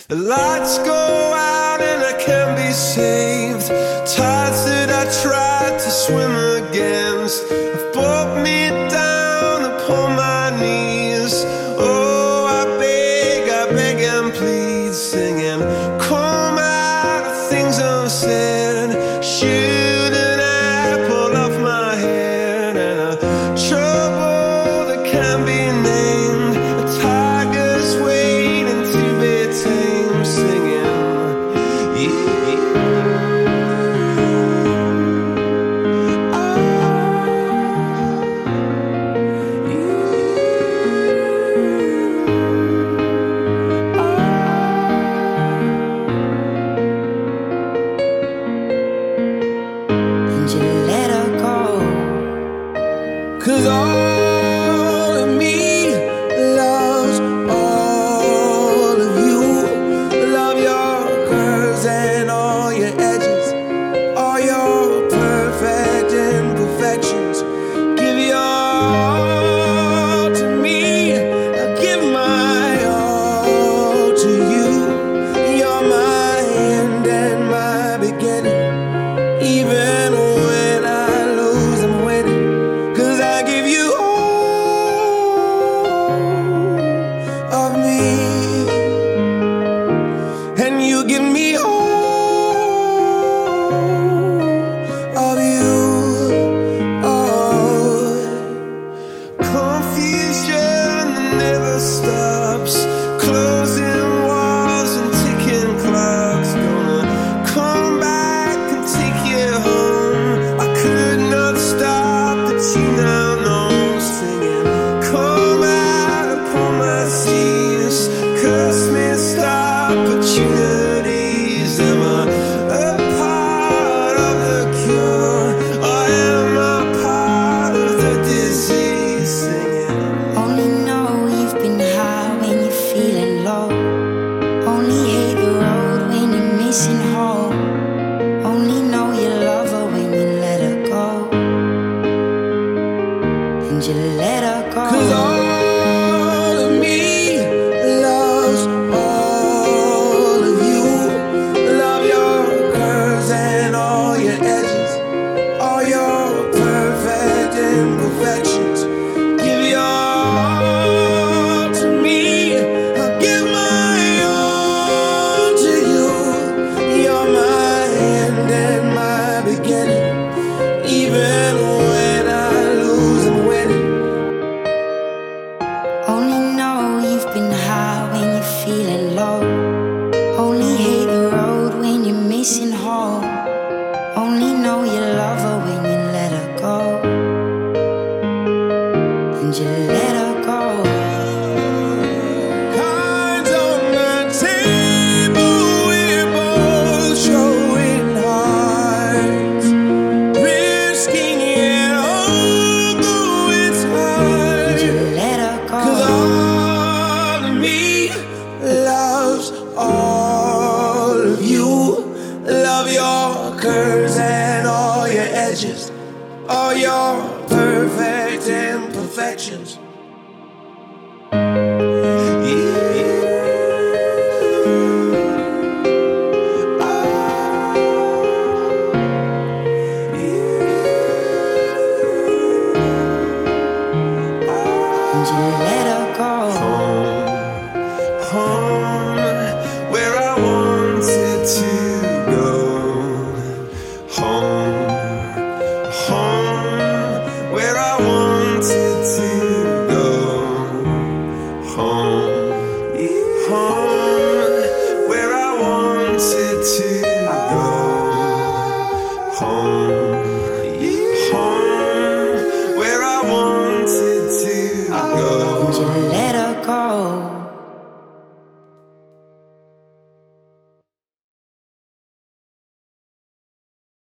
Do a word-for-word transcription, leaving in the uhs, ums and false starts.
The lights go out and I can't be saved. Tides that I tried to swim against have brought me down upon my knees. Oh, I beg, I beg and plead, singing, come out of things unsaid. Shoot an apple off my head, and a trouble that can't be named. A tiger's waiting to be tamed, singing, yeah. Cause all of me loves all of you. Love your curves and all your edges, all your perfect imperfections. Give your all to me, I give my all to you. You're my end and my beginning. Even when I lose, I'm winning. I give you all of me, and you give me all of you. Oh, confusion that never stops, closing walls and ticking clocks. Gonna come back and take you home. I could not stop the tune now. Missed opportunities. Am I a part of the cure, or am I part of the disease? Singing, only know you've been high when you're feeling low. Only hate the road when you're missing home. Only know you love her when you let her go, and you let her go. 'Cause all of me loves all of you. Love your curves and all your edges, all your perfect imperfections. Give your all to me, I give my all to you. You're my end and my beginning. Even when I lose, I'm winning. Only know you've been high when you're feeling low. Only hate the road when you're missing home. Only know you love her when you let her go, and you let her go. Cards on the table, we're both showing hearts, risking it all, though it's hard. You let her go. 'Cause all of me loves all of you. Love your curves and all your edges, all your